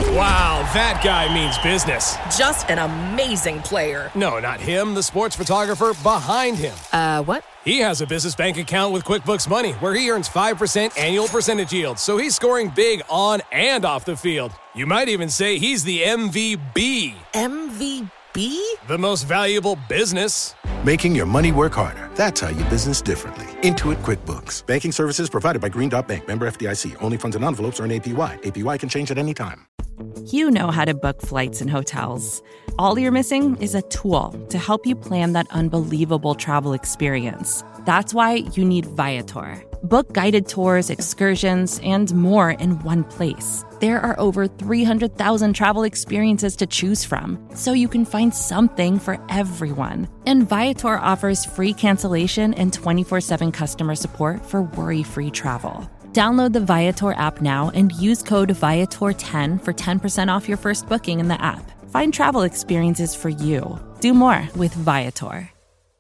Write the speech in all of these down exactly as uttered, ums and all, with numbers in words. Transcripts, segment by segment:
Wow, that guy means business. Just an amazing player. No, not him, the sports photographer behind him. Uh, what? He has a business bank account with QuickBooks Money where he earns five percent annual percentage yield, so he's scoring big on and off the field. You might even say he's the M V B. M V B? The most valuable business. Making your money work harder. That's how you business differently. Intuit QuickBooks. Banking services provided by Green Dot Bank. Member F D I C. Only funds and envelopes earn A P Y. A P Y can change at any time. You know how to book flights and hotels. All you're missing is a tool to help you plan that unbelievable travel experience. That's why you need Viator. Book guided tours, excursions, and more in one place. There are over three hundred thousand travel experiences to choose from, so you can find something for everyone. And Viator offers free cancellation and twenty-four seven customer support for worry-free travel. Download the Viator app now and use code Viator ten for ten percent off your first booking in the app. Find travel experiences for you. Do more with Viator.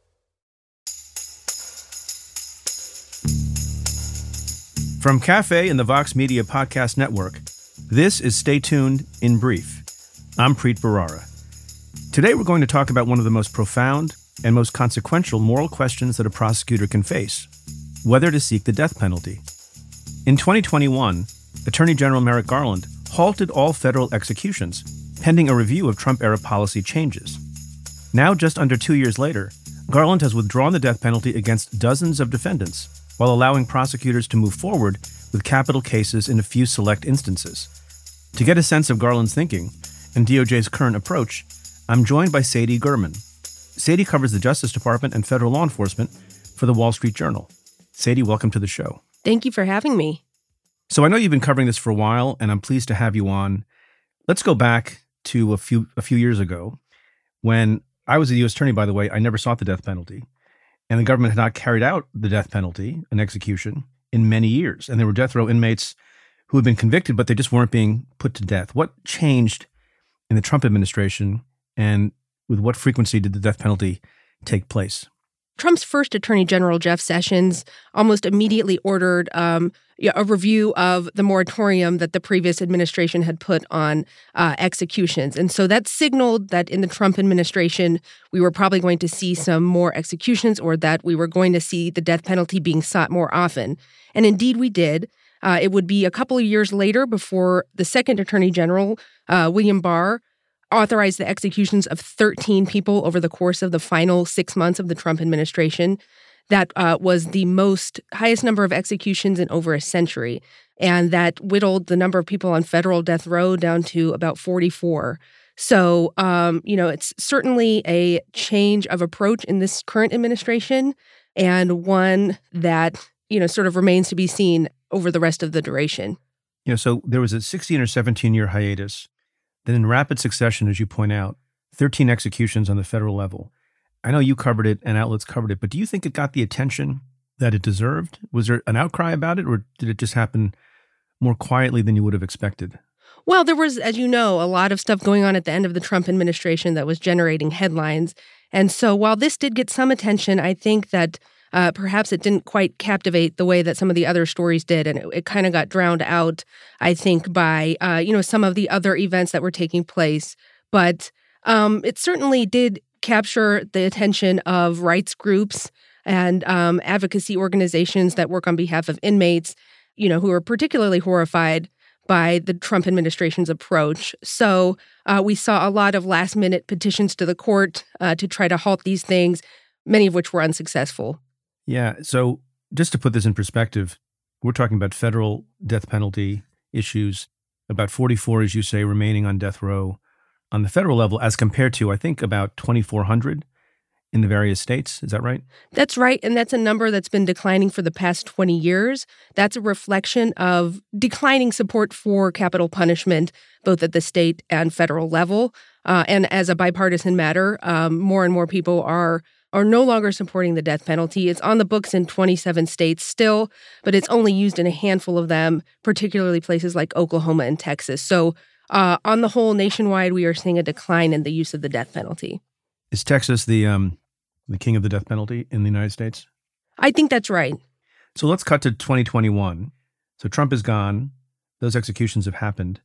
From Cafe and the Vox Media Podcast Network, this is Stay Tuned in Brief. I'm Preet Bharara. Today we're going to talk about one of the most profound and most consequential moral questions that a prosecutor can face: whether to seek the death penalty. In twenty twenty-one, Attorney General Merrick Garland halted all federal executions, pending a review of Trump-era policy changes. Now, just under two years later, Garland has withdrawn the death penalty against dozens of defendants, while allowing prosecutors to move forward with capital cases in a few select instances. To get a sense of Garland's thinking and D O J's current approach, I'm joined by Sadie Gurman. Sadie covers the Justice Department and federal law enforcement for the Wall Street Journal. Sadie, welcome to the show. Thank you for having me. So I know you've been covering this for a while, and I'm pleased to have you on. Let's go back to a few a few years ago when I was a U S attorney, by the way. I never sought the death penalty. And the government had not carried out the death penalty, an execution, in many years. And there were death row inmates who had been convicted, but they just weren't being put to death. What changed in the Trump administration, and with what frequency did the death penalty take place? Trump's first Attorney General, Jeff Sessions, almost immediately ordered um, a review of the moratorium that the previous administration had put on uh, executions. And so that signaled that in the Trump administration, we were probably going to see some more executions, or that we were going to see the death penalty being sought more often. And indeed we did. Uh, it would be a couple of years later before the second Attorney General, uh, William Barr, authorized the executions of thirteen people over the course of the final six months of the Trump administration. That uh, was the most highest number of executions in over a century. And that whittled the number of people on federal death row down to about forty-four. So, um, you know, it's certainly a change of approach in this current administration, and one that, you know, sort of remains to be seen over the rest of the duration. You know, so there was a sixteen or seventeen year hiatus. Then in rapid succession, as you point out, thirteen executions on the federal level. I know you covered it and outlets covered it, but do you think it got the attention that it deserved? Was there an outcry about it, or did it just happen more quietly than you would have expected? Well, there was, as you know, a lot of stuff going on at the end of the Trump administration that was generating headlines. And so while this did get some attention, I think that uh, perhaps it didn't quite captivate the way that some of the other stories did. And it, it kind of got drowned out, I think, by, uh, you know, some of the other events that were taking place. But um, it certainly did capture the attention of rights groups and um, advocacy organizations that work on behalf of inmates, you know, who are particularly horrified by the Trump administration's approach. So uh, we saw a lot of last-minute petitions to the court uh, to try to halt these things, many of which were unsuccessful. Yeah. So just to put this in perspective, we're talking about federal death penalty issues, about forty-four, as you say, remaining on death row on the federal level, as compared to, I think, about twenty-four hundred in the various states. Is that right? That's right. And that's a number that's been declining for the past twenty years. That's a reflection of declining support for capital punishment, both at the state and federal level. Uh, and as a bipartisan matter, um, more and more people are are no longer supporting the death penalty. It's on the books in twenty-seven states still, but it's only used in a handful of them, particularly places like Oklahoma and Texas. So uh, on the whole, nationwide, we are seeing a decline in the use of the death penalty. Is Texas the um, the king of the death penalty in the United States? I think that's right. So let's cut to twenty twenty-one. So Trump is gone. Those executions have happened.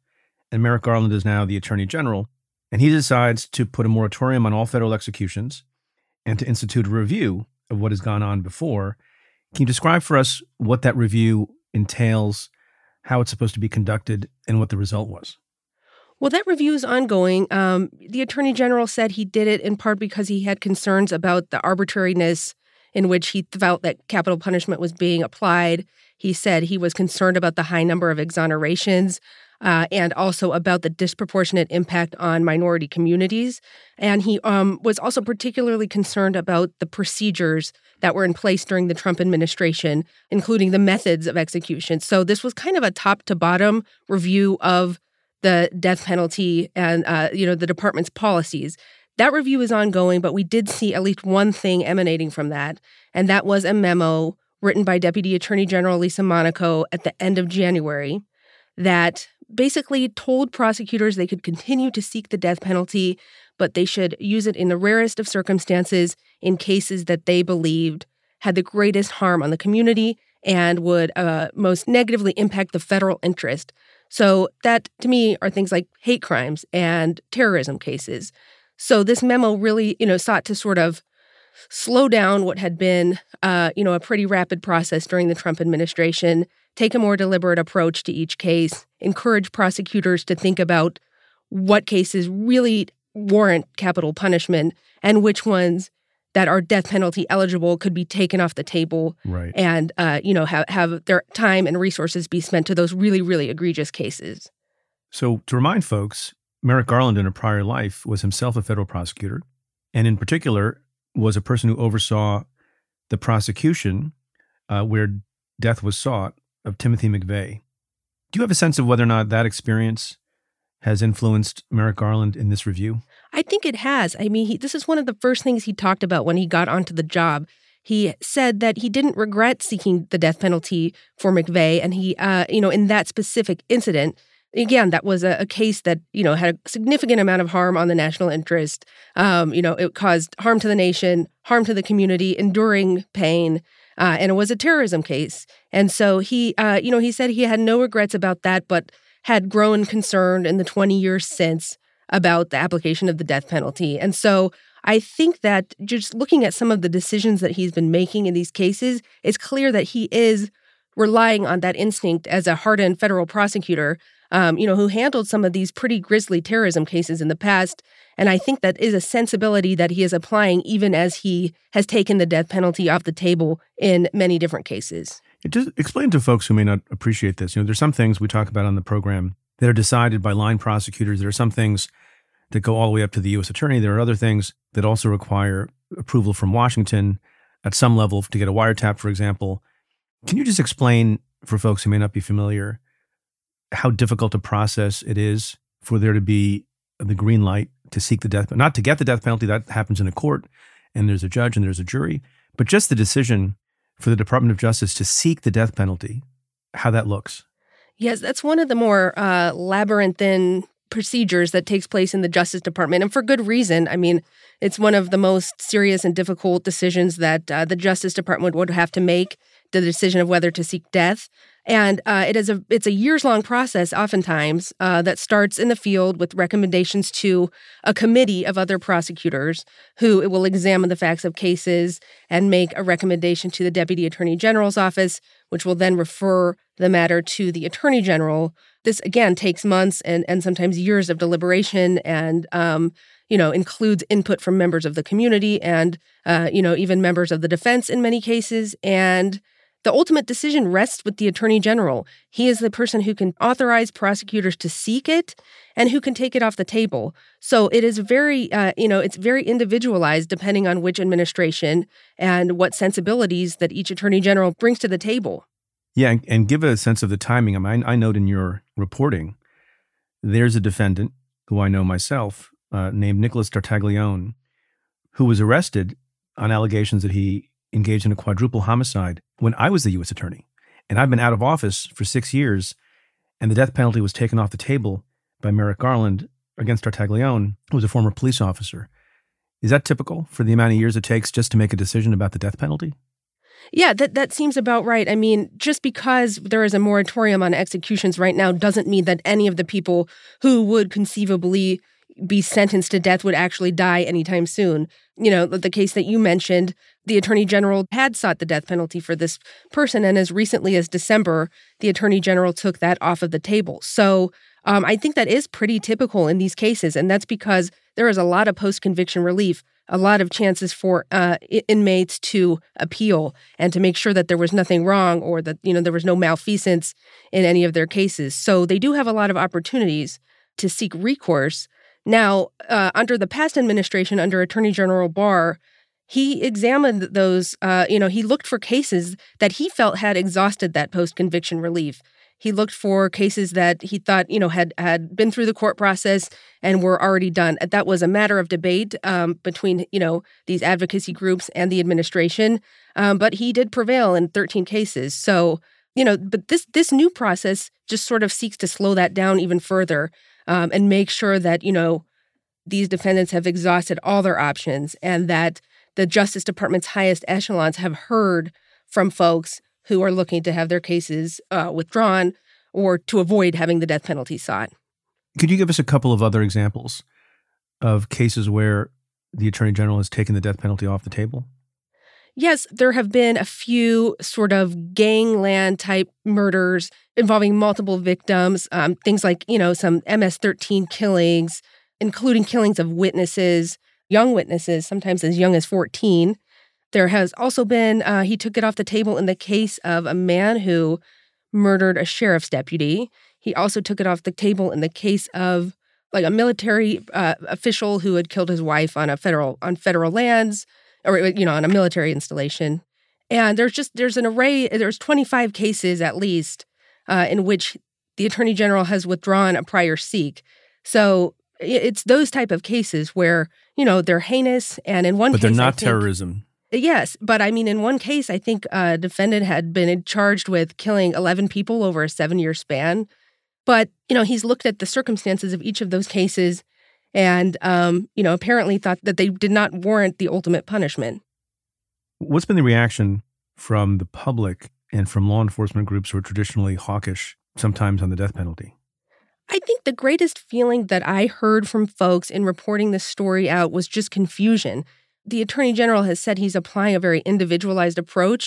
and Merrick Garland is now the Attorney General, and he decides to put a moratorium on all federal executions and to institute a review of what has gone on before. Can you describe for us what that review entails, how it's supposed to be conducted, and what the result was? Well, that review is ongoing. Um, the Attorney General said he did it in part because he had concerns about the arbitrariness in which he felt that capital punishment was being applied. He said he was concerned about the high number of exonerations uh, and also about the disproportionate impact on minority communities. And he um, was also particularly concerned about the procedures that were in place during the Trump administration, including the methods of execution. So this was kind of a top-to-bottom review of the death penalty and, uh, you know, the department's policies. That review is ongoing, but we did see at least one thing emanating from that, and that was a memo written by Deputy Attorney General Lisa Monaco at the end of January that basically told prosecutors they could continue to seek the death penalty, but they should use it in the rarest of circumstances in cases that they believed had the greatest harm on the community and would uh, most negatively impact the federal interest. So that, to me, are things like hate crimes and terrorism cases. So this memo really, you know, sought to sort of slow down what had been, uh, you know, a pretty rapid process during the Trump administration, take a more deliberate approach to each case, encourage prosecutors to think about what cases really warrant capital punishment and which ones that are death penalty eligible could be taken off the table, right. and, uh, you know, have, have their time and resources be spent to those really, really egregious cases. So to remind folks, Merrick Garland in a prior life was himself a federal prosecutor, and in particular was a person who oversaw the prosecution uh, where death was sought of Timothy McVeigh. Do you have a sense of whether or not that experience has influenced Merrick Garland in this review? I think it has. I mean, he, this is one of the first things he talked about when he got onto the job. He said that he didn't regret seeking the death penalty for McVeigh, and he, uh, you know, in that specific incident, again, that was a, a case that, you know, had a significant amount of harm on the national interest. Um, you know, it caused harm to the nation, harm to the community, enduring pain, uh, and it was a terrorism case. And so he, uh, you know, he said he had no regrets about that, but had grown concerned in the twenty years since about the application of the death penalty. And so I think that just looking at some of the decisions that he's been making in these cases, it's clear that he is relying on that instinct as a hardened federal prosecutor, um, you know, who handled some of these pretty grisly terrorism cases in the past. And I think that is a sensibility that he is applying even as he has taken the death penalty off the table in many different cases. Just explain to folks who may not appreciate this. You know, there's some things we talk about on the program that are decided by line prosecutors. There are some things that go all the way up to the U S attorney. There are other things that also require approval from Washington at some level to get a wiretap, for example. Can you just explain for folks who may not be familiar how difficult a process it is for there to be the green light to seek the death, not to get the death penalty, that happens in a court and there's a judge and there's a jury, but just the decision for the Department of Justice to seek the death penalty, how that looks? Yes, that's one of the more uh, labyrinthine procedures that takes place in the Justice Department, and for good reason. I mean, it's one of the most serious and difficult decisions that uh, the Justice Department would have to make, the decision of whether to seek death. And uh, it is a it's a years-long process, oftentimes, uh, that starts in the field with recommendations to a committee of other prosecutors who it will examine the facts of cases and make a recommendation to the Deputy Attorney General's office, which will then refer the matter to the Attorney General. This, again, takes months and, and sometimes years of deliberation and, um, you know, includes input from members of the community and, uh, you know, even members of the defense in many cases. And the ultimate decision rests with the Attorney General. He is the person who can authorize prosecutors to seek it and who can take it off the table. So it is very, uh, you know, it's very individualized depending on which administration and what sensibilities that each Attorney General brings to the table. Yeah, and, and give a sense of the timing. I mean, I note in your reporting, there's a defendant who I know myself uh, named Nicholas Tartaglione, who was arrested on allegations that he engaged in a quadruple homicide when I was the U S attorney. And I've been out of office for six years, and the death penalty was taken off the table by Merrick Garland against Tartaglione, who was a former police officer. Is that typical for the amount of years it takes just to make a decision about the death penalty? Yeah, that, that seems about right. I mean, just because there is a moratorium on executions right now doesn't mean that any of the people who would conceivably be sentenced to death would actually die anytime soon. You know, the case that you mentioned, the Attorney General had sought the death penalty for this person, and as recently as December, the Attorney General took that off of the table. So um, I think that is pretty typical in these cases, and that's because there is a lot of post-conviction relief, a lot of chances for uh, inmates to appeal and to make sure that there was nothing wrong or that, you know, there was no malfeasance in any of their cases. So they do have a lot of opportunities to seek recourse. Now, uh, under the past administration, under Attorney General Barr, he examined those, uh, you know, he looked for cases that he felt had exhausted that post-conviction relief. He looked for cases that he thought, you know, had had been through the court process and were already done. That was a matter of debate um, between, you know, these advocacy groups and the administration. Um, but he did prevail in thirteen cases. So, you know, but this this new process just sort of seeks to slow that down even further um, and make sure that, you know, these defendants have exhausted all their options and that the Justice Department's highest echelons have heard from folks who are looking to have their cases uh, withdrawn or to avoid having the death penalty sought. Could you give us a couple of other examples of cases where the Attorney General has taken the death penalty off the table? Yes, there have been a few sort of gangland type murders involving multiple victims, um, things like, you know, some M S thirteen killings, including killings of witnesses, young witnesses, sometimes as young as fourteen. There has also been, uh, he took it off the table in the case of a man who murdered a sheriff's deputy. He also took it off the table in the case of like a military uh, official who had killed his wife on a federal on federal lands, or, you know, on a military installation. And there's just, there's an array, there's twenty-five cases at least uh, in which the Attorney General has withdrawn a prior seek. So it's those type of cases where, you know, they're heinous, and in one but case, they're not I think, terrorism. Yes, but I mean, in one case, I think a defendant had been charged with killing eleven people over a seven-year span. But, you know, he's looked at the circumstances of each of those cases and, um, you know, apparently thought that they did not warrant the ultimate punishment. What's been the reaction from the public and from law enforcement groups who are traditionally hawkish sometimes on the death penalty? I think the greatest feeling that I heard from folks in reporting this story out was just confusion. The Attorney General has said he's applying a very individualized approach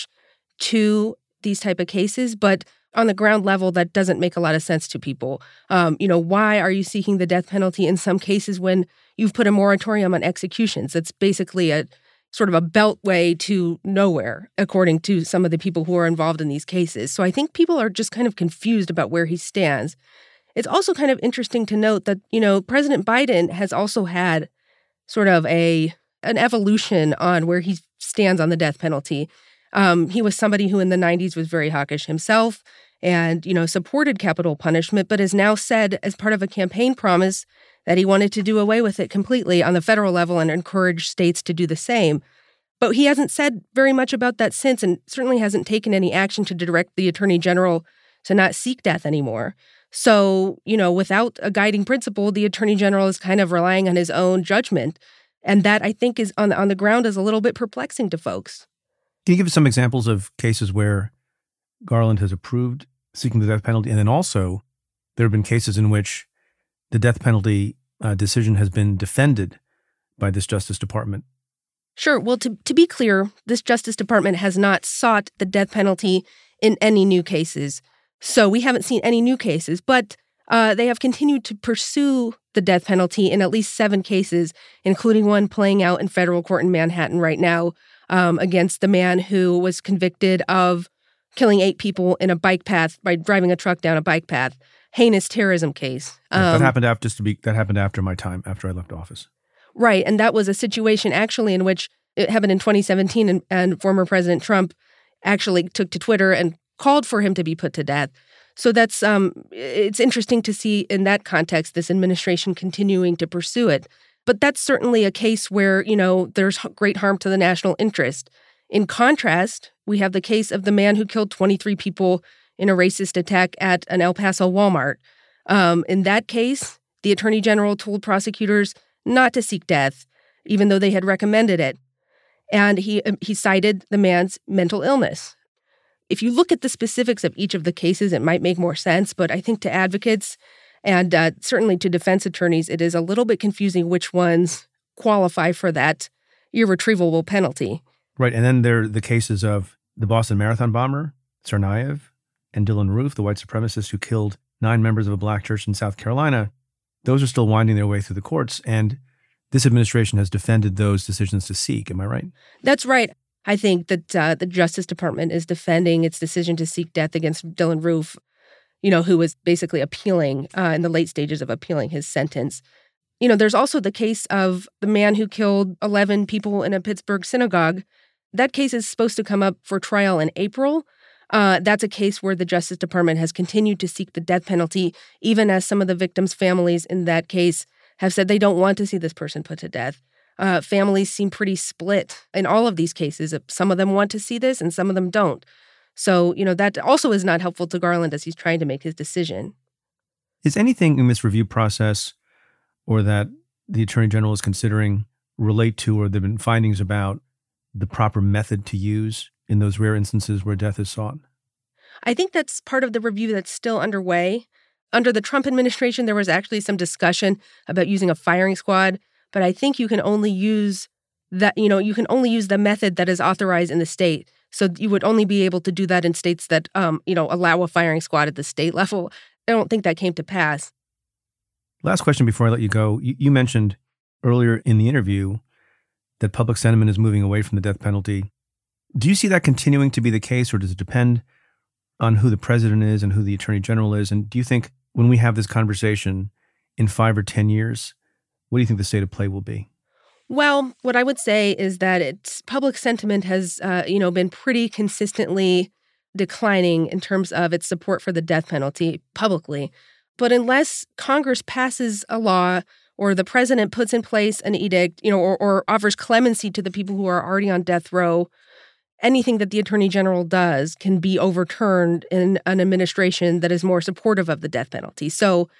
to these type of cases, but on the ground level, that doesn't make a lot of sense to people. Um, you know, why are you seeking the death penalty in some cases when you've put a moratorium on executions? That's basically a sort of a beltway to nowhere, according to some of the people who are involved in these cases. So I think people are just kind of confused about where he stands. It's also kind of interesting to note that, you know, President Biden has also had sort of a an evolution on where he stands on the death penalty. Um, he was somebody who in the nineties was very hawkish himself and, you know, supported capital punishment, but has now said as part of a campaign promise that he wanted to do away with it completely on the federal level and encourage states to do the same. But he hasn't said very much about that since, and certainly hasn't taken any action to direct the Attorney General to not seek death anymore. So, you know, without a guiding principle, the Attorney General is kind of relying on his own judgment. And that, I think, is on the, on the ground is a little bit perplexing to folks. Can you give us some examples of cases where Garland has approved seeking the death penalty? And then also, there have been cases in which the death penalty uh, decision has been defended by this Justice Department. Sure. Well, to, to be clear, this Justice Department has not sought the death penalty in any new cases. So we haven't seen any new cases, but uh, they have continued to pursue the death penalty in at least seven cases, including one playing out in federal court in Manhattan right now um, against the man who was convicted of killing eight people in a bike path by driving a truck down a bike path. Heinous terrorism case. Um, that happened after just to be that happened after my time, after I left office. Right, and that was a situation actually in which it happened in twenty seventeen, and, and former President Trump actually took to Twitter and called for him to be put to death. So that's um, it's interesting to see in that context this administration continuing to pursue it. But that's certainly a case where, you know, there's great harm to the national interest. In contrast, we have the case of the man who killed twenty-three people in a racist attack at an El Paso Walmart. Um, in that case, the Attorney General told prosecutors not to seek death, even though they had recommended it. And he he cited the man's mental illness. If you look at the specifics of each of the cases, it might make more sense. But I think to advocates and uh, certainly to defense attorneys, it is a little bit confusing which ones qualify for that irretrievable penalty. Right. And then there are the cases of the Boston Marathon bomber, Tsarnaev, and Dylan Roof, the white supremacist who killed nine members of a black church in South Carolina. Those are still winding their way through the courts. And this administration has defended those decisions to seek. Am I right? That's right. I think that uh, the Justice Department is defending its decision to seek death against Dylan Roof, you know, who was basically appealing uh, in the late stages of appealing his sentence. You know, there's also the case of the man who killed eleven people in a Pittsburgh synagogue. That case is supposed to come up for trial in April. Uh, that's a case where the Justice Department has continued to seek the death penalty, even as some of the victims' families in that case have said they don't want to see this person put to death. Uh, families seem pretty split in all of these cases. Some of them want to see this and some of them don't. So, you know, that also is not helpful to Garland as he's trying to make his decision. Is anything in this review process or that the Attorney General is considering relate to, or there have been findings about the proper method to use in those rare instances where death is sought? I think that's part of the review that's still underway. Under the Trump administration, there was actually some discussion about using a firing squad, but I think you can only use that, you know, you can only use the method that is authorized in the state. So you would only be able to do that in states that, um, you know, allow a firing squad at the state level. I don't think that came to pass. Last question before I let you go. You, you mentioned earlier in the interview that public sentiment is moving away from the death penalty. Do you see that continuing to be the case, or does it depend on who the president is and who the attorney general is? And do you think when we have this conversation in five or ten years, what do you think the state of play will be? Well, what I would say is that it's public sentiment has, uh, you know, been pretty consistently declining in terms of its support for the death penalty publicly. But unless Congress passes a law or the president puts in place an edict, you know, or, or offers clemency to the people who are already on death row, anything that the attorney general does can be overturned in an administration that is more supportive of the death penalty. So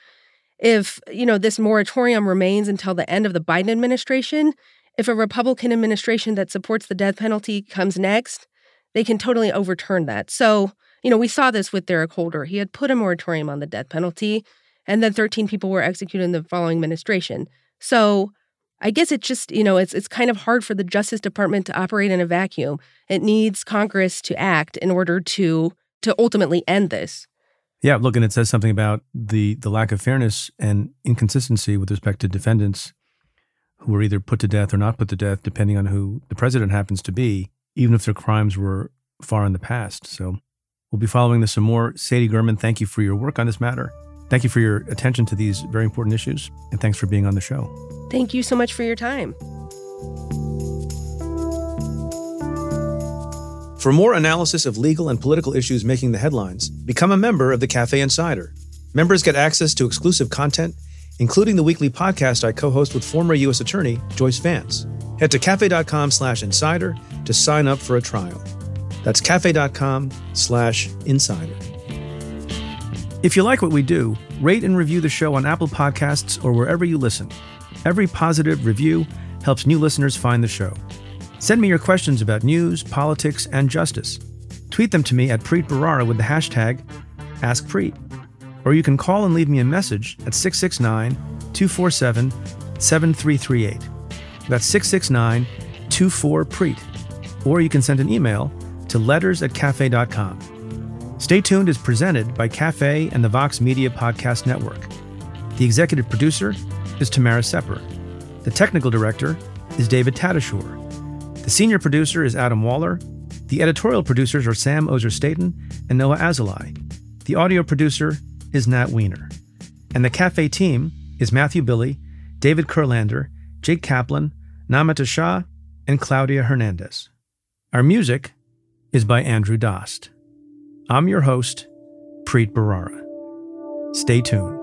if, you know, this moratorium remains until the end of the Biden administration, if a Republican administration that supports the death penalty comes next, they can totally overturn that. So, you know, we saw this with Derek Holder. He had put a moratorium on the death penalty, and then thirteen people were executed in the following administration. So I guess it's just, you know, it's it's kind of hard for the Justice Department to operate in a vacuum. It needs Congress to act in order to to ultimately end this. Yeah, look, and it says something about the the lack of fairness and inconsistency with respect to defendants who were either put to death or not put to death, depending on who the president happens to be, even if their crimes were far in the past. So we'll be following this some more. Sadie Gurman, thank you for your work on this matter. Thank you for your attention to these very important issues, and thanks for being on the show. Thank you so much for your time. For more analysis of legal and political issues making the headlines, become a member of the Cafe Insider. Members get access to exclusive content, including the weekly podcast I co-host with former U S Attorney Joyce Vance. Head to cafe.com slash insider to sign up for a trial. That's cafe.com slash insider. If you like what we do, rate and review the show on Apple Podcasts or wherever you listen. Every positive review helps new listeners find the show. Send me your questions about news, politics, and justice. Tweet them to me at Preet Bharara with the hashtag AskPreet. Or you can call and leave me a message at six six nine, two four seven, seven three three eight. That's six six nine, two four, Preet. Or you can send an email to letters at cafe dot com. Stay Tuned is presented by Cafe and the Vox Media Podcast Network. The executive producer is Tamara Sepper. The technical director is David Tadashore. The senior producer is Adam Waller. The editorial producers are Sam Ozer-Staten and Noah Azulai. The audio producer is Nat Weiner. And the Cafe team is Matthew Billy, David Kurlander, Jake Kaplan, Namita Shah, and Claudia Hernandez. Our music is by Andrew Dost. I'm your host, Preet Bharara. Stay tuned.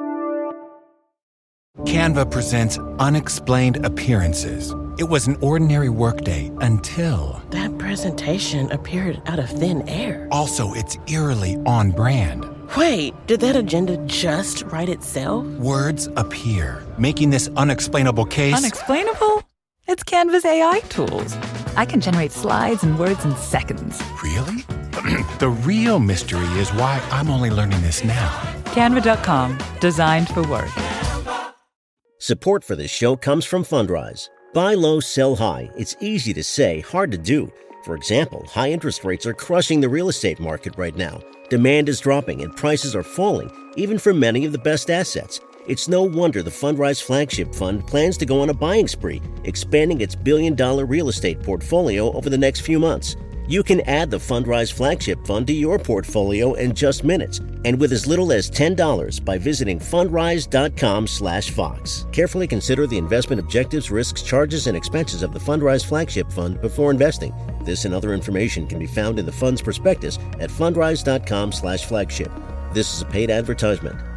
Canva presents Unexplained Appearances. It was an ordinary workday until... That presentation appeared out of thin air. Also, it's eerily on brand. Wait, did that agenda just write itself? Words appear, making this unexplainable case... Unexplainable? It's Canva's A I tools. I can generate slides and words in seconds. Really? The real mystery is why I'm only learning this now. Canva dot com, designed for work. Support for this show comes from Fundrise. Buy low, sell high. It's easy to say, hard to do. For example, high interest rates are crushing the real estate market right now. Demand is dropping and prices are falling, even for many of the best assets. It's no wonder the Fundrise Flagship Fund plans to go on a buying spree, expanding its billion-dollar real estate portfolio over the next few months. You can add the Fundrise Flagship Fund to your portfolio in just minutes, and with as little as ten dollars by visiting fundrise dot com slash fox. Carefully consider the investment objectives, risks, charges, and expenses of the Fundrise Flagship Fund before investing. This and other information can be found in the fund's prospectus at fundrise dot com slash flagship. This is a paid advertisement.